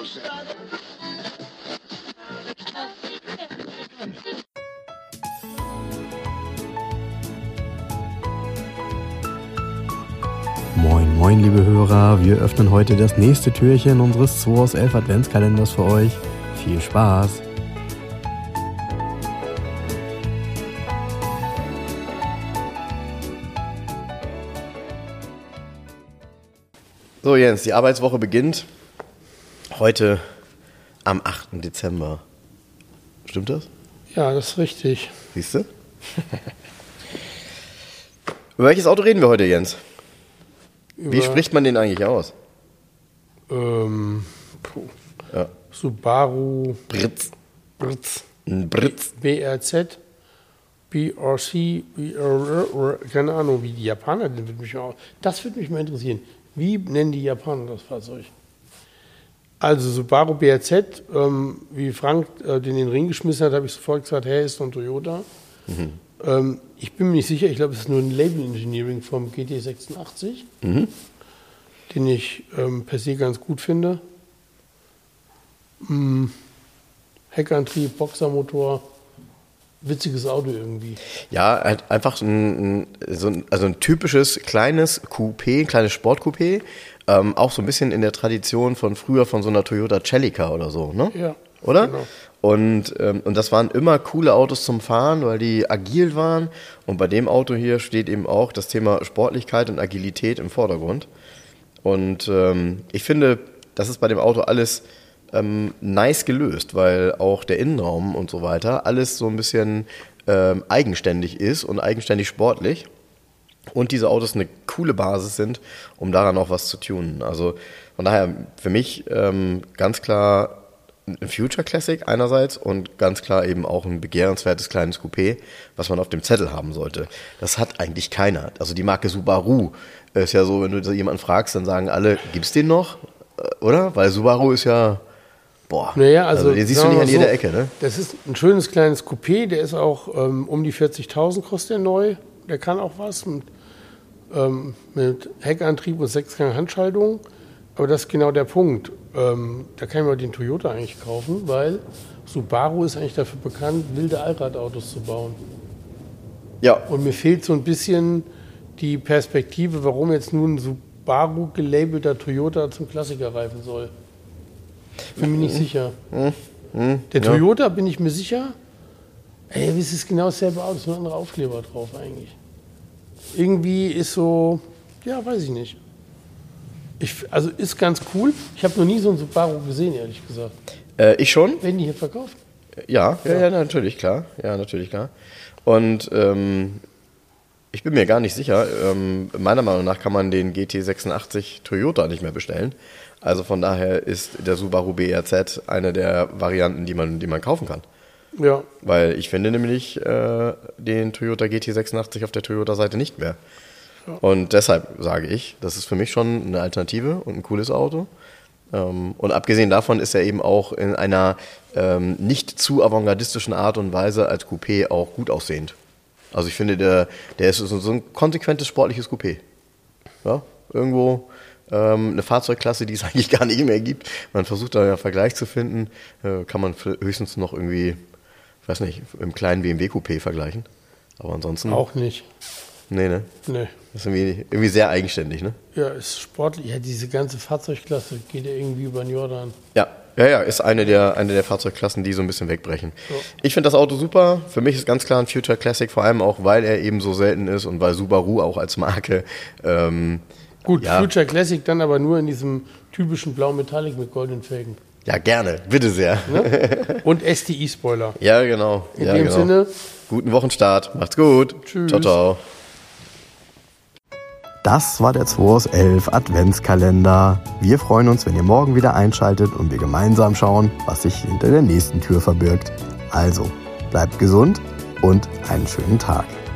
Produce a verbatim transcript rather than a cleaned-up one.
Moin, moin, liebe Hörer. Wir öffnen heute das nächste Türchen unseres zwei aus elf Adventskalenders für euch. Viel Spaß! So Jens, die Arbeitswoche beginnt heute am achten Dezember. Stimmt das? Ja, das ist richtig. Siehst du? Über welches Auto reden wir heute, Jens? Über, Wie spricht man den eigentlich aus? Ähm, puh. Ja. Subaru Britz. Britz. Ein Britz. B R Z. B R C. B R R. Keine Ahnung, wie die Japaner, das würde mich mal, das würde mich mal interessieren. Wie nennen die Japaner das Fahrzeug? Also Subaru B R Z, ähm, wie Frank äh, den in den Ring geschmissen hat, habe ich sofort gesagt, hey, ist doch ein Toyota. Mhm. Ähm, ich bin mir nicht sicher, ich glaube, es ist nur ein Label Engineering vom G T sechsundachtzig, mhm. den ich ähm, per se ganz gut finde. Hm. Heckantrieb, Boxermotor. Witziges Auto irgendwie. Ja, halt einfach ein, ein, so ein, also ein typisches kleines Coupé, ein kleines Sportcoupé, ähm, auch so ein bisschen in der Tradition von früher von so einer Toyota Celica oder so, ne? Ja. Oder? Genau. Und, ähm, und das waren immer coole Autos zum Fahren, weil die agil waren. Und bei dem Auto hier steht eben auch das Thema Sportlichkeit und Agilität im Vordergrund. Und ähm, ich finde, das ist bei dem Auto alles Ähm, nice gelöst, weil auch der Innenraum und so weiter alles so ein bisschen ähm, eigenständig ist und eigenständig sportlich und diese Autos eine coole Basis sind, um daran auch was zu tunen. Also von daher für mich ähm, ganz klar ein Future Classic einerseits und ganz klar eben auch ein begehrenswertes kleines Coupé, was man auf dem Zettel haben sollte. Das hat eigentlich keiner. Also die Marke Subaru ist ja so, wenn du jemanden fragst, dann sagen alle, gibt's den noch? Oder? Weil Subaru ist ja Boah, naja, also, also den siehst du nicht an jeder so, Ecke, ne? Das ist ein schönes kleines Coupé, der ist auch ähm, um die vierzigtausend kostet der neu. Der kann auch was mit, ähm, mit Heckantrieb und Sechsgang-Handschaltung. Aber das ist genau der Punkt. Ähm, da kann ich mal den Toyota eigentlich kaufen, weil Subaru ist eigentlich dafür bekannt, wilde Allradautos zu bauen. Ja. Und mir fehlt so ein bisschen die Perspektive, warum jetzt nun ein Subaru gelabelter Toyota zum Klassiker reifen soll. Bin mir nicht sicher. Mhm. Mhm. Der ja. Toyota bin ich mir sicher. Ey, es ist genau dasselbe Auto, es ist nur ein anderer Aufkleber drauf eigentlich. Irgendwie ist so, ja, weiß ich nicht. Ich, also ist ganz cool. Ich habe noch nie so einen Subaru gesehen, ehrlich gesagt. Äh, ich schon. Werden die hier verkauft? Ja, ja, ja, ja, natürlich, klar. Ja, natürlich, klar. Und ähm, ich bin mir gar nicht sicher. Ähm, meiner Meinung nach kann man den G T sechsundachtzig Toyota nicht mehr bestellen. Also von daher ist der Subaru B R Z eine der Varianten, die man, die man kaufen kann. Ja. Weil ich finde nämlich äh, den Toyota G T sechsundachtzig auf der Toyota-Seite nicht mehr. Ja. Und deshalb sage ich, das ist für mich schon eine Alternative und ein cooles Auto. Ähm, und abgesehen davon ist er eben auch in einer ähm, nicht zu avantgardistischen Art und Weise als Coupé auch gut aussehend. Also ich finde, der, der ist so ein konsequentes sportliches Coupé. Ja, irgendwo ähm, eine Fahrzeugklasse, die es eigentlich gar nicht mehr gibt. Man versucht da einen Vergleich zu finden, äh, kann man höchstens noch irgendwie, ich weiß nicht, im kleinen B M W-Coupé vergleichen. Aber ansonsten... Auch nicht. Nee, ne? Nee. Das ist irgendwie, irgendwie sehr eigenständig, ne? Ja, ist sportlich. Ja, diese ganze Fahrzeugklasse geht ja irgendwie über den Jordan. Ja. Ja, ja, ist eine der, eine der Fahrzeugklassen, die so ein bisschen wegbrechen. Ja. Ich finde das Auto super. Für mich ist ganz klar ein Future Classic, vor allem auch, weil er eben so selten ist und weil Subaru auch als Marke... Ähm, Gut, ja. Future Classic dann aber nur in diesem typischen Blau Metallic mit goldenen Felgen. Ja, gerne. Bitte sehr. Ne? Und S T I-Spoiler. Ja, genau. In ja, dem genau. Sinne. Guten Wochenstart. Macht's gut. Tschüss. Ciao, ciao. Das war der zwei aus elf Adventskalender. Wir freuen uns, wenn ihr morgen wieder einschaltet und wir gemeinsam schauen, was sich hinter der nächsten Tür verbirgt. Also, bleibt gesund und einen schönen Tag.